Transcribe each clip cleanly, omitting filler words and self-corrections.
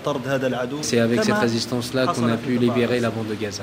C'est avec cette résistance-là qu'on a pu libérer la bande de Gaza.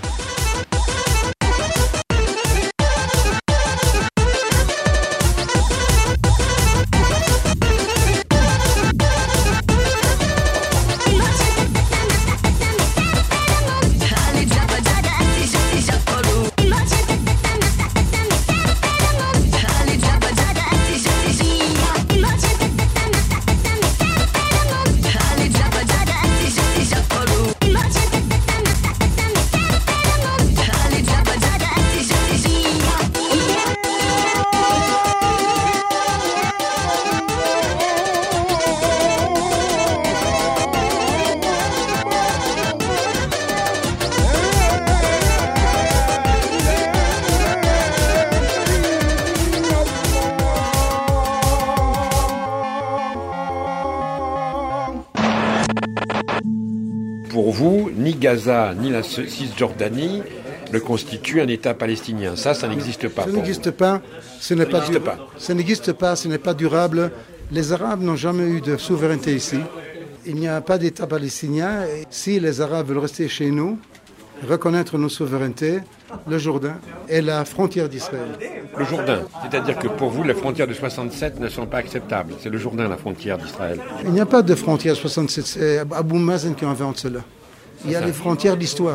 Pour vous, ni Gaza, ni la Cisjordanie ne constituent un État palestinien. Ça n'existe pas. Ça n'existe pas. Ce n'existe pas, ce n'est pas durable. Les Arabes n'ont jamais eu de souveraineté ici. Il n'y a pas d'État palestinien. Et si les Arabes veulent rester chez nous, reconnaître nos souverainetés, le Jourdain est la frontière d'Israël. Le Jourdain, c'est-à-dire que pour vous, les frontières de 67 ne sont pas acceptables. C'est le Jourdain, la frontière d'Israël. Il n'y a pas de frontière 67. C'est Abou Mazen qui invente cela. Il y a les frontières d'histoire.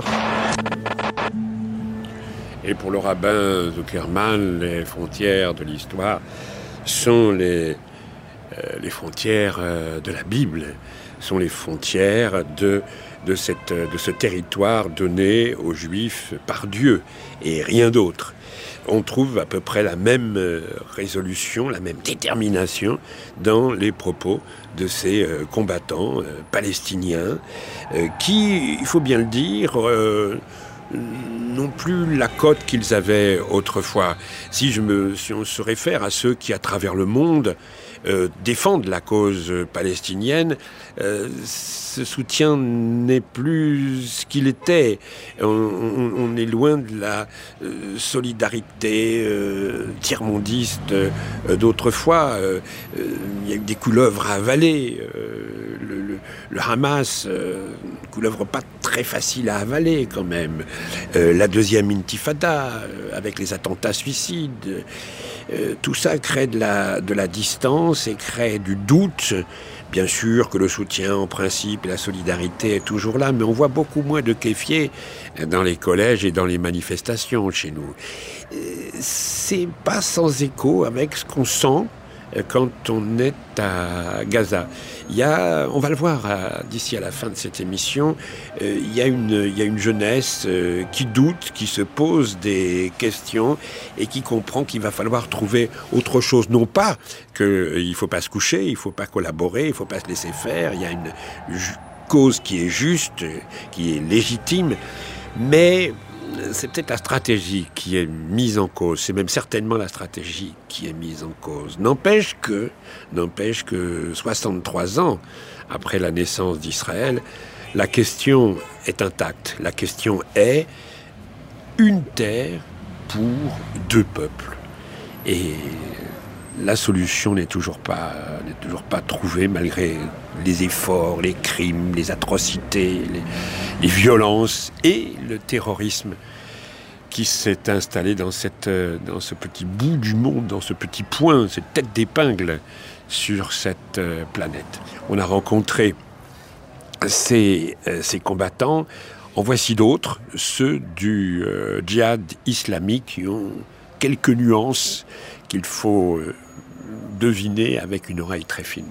Et pour le rabbin Zuckerman, les frontières de l'histoire sont les frontières de la Bible, sont les frontières de ce territoire donné aux Juifs par Dieu et rien d'autre. On trouve à peu près la même résolution, la même détermination dans les propos de ces combattants palestiniens qui, il faut bien le dire, n'ont plus la cote qu'ils avaient autrefois. Si on se réfère à ceux qui, à travers le monde, défendent la cause palestinienne, ce soutien n'est plus ce qu'il était. On est loin de la solidarité tiers-mondiste d'autrefois. Il y a eu des couleuvres à avaler. Le Hamas, une couleuvre pas très facile à avaler quand même. La deuxième intifada, avec les attentats suicides. Tout ça crée de la distance et crée du doute. Bien sûr que le soutien en principe et la solidarité est toujours là, mais on voit beaucoup moins de kéfiers dans les collèges et dans les manifestations chez nous. C'est pas sans écho avec ce qu'on sent quand on est à Gaza. On va le voir d'ici à la fin de cette émission, il y a une jeunesse qui doute, qui se pose des questions et qui comprend qu'il va falloir trouver autre chose. Non pas qu'il ne faut pas se coucher, il ne faut pas collaborer, il ne faut pas se laisser faire. Il y a une cause qui est juste, qui est légitime, mais c'est peut-être la stratégie qui est mise en cause. C'est même certainement la stratégie qui est mise en cause. N'empêche que 63 ans après la naissance d'Israël, la question est intacte. La question est une terre pour deux peuples. Et la solution n'est toujours pas trouvée malgré les efforts, les crimes, les atrocités, les violences et le terrorisme qui s'est installé dans ce petit bout du monde, dans ce petit point, cette tête d'épingle sur cette planète. On a rencontré ces combattants. En voici d'autres, ceux du djihad islamique qui ont quelques nuances qu'il faut deviner avec une oreille très fine.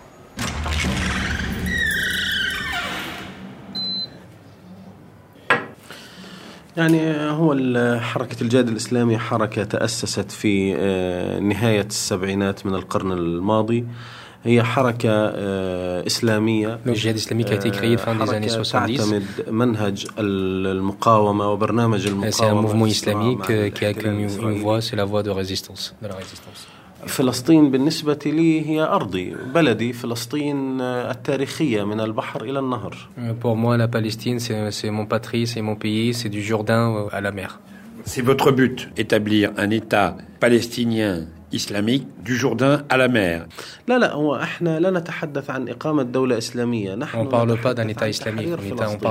هو حركة الجهاد الإسلامي حركة تأسست في نهاية السبعينات من القرن الماضي. هي حركة إسلامية. Le djihad islamique a été créé fin des années 70. تعتمد منهج المقاومة وبرنامج المقاومة. C'est un mouvement islamique qui a qu'une voie, c'est la voie de la résistance. فلسطين بالنسبة لي هي أرضي بلدي فلسطين التاريخية من البحر إلى النهر. Pour moi, la Palestine, c'est mon patrie, c'est mon pays, c'est du Jourdain à la mer. C'est votre but, établir un État palestinien islamique du Jourdain à la mer. On ne parle pas d'un État islamique, on parle